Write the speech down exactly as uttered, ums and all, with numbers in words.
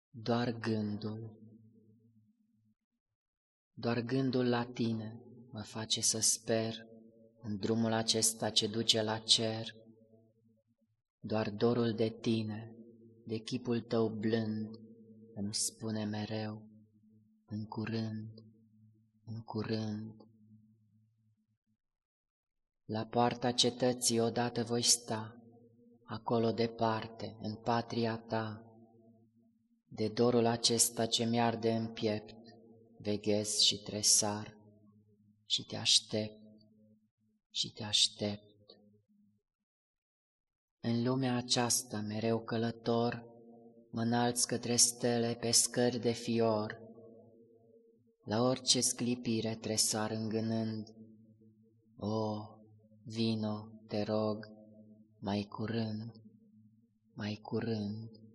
Doar gândul, doar gândul la tine mă face să sper în drumul acesta ce duce la cer. Doar dorul de tine, de chipul tău blând, îmi spune mereu, în curând, în curând. La poarta cetății odată voi sta, acolo departe, în patria ta. De dorul acesta ce mi-arde în piept, veghez și tresar și te aștept, și te aștept. În lumea aceasta, mereu călător, mă înalți către stele pe scări de fior. La orice sclipire tresar îngânând, o, vino, te rog, mai curând, mai curând.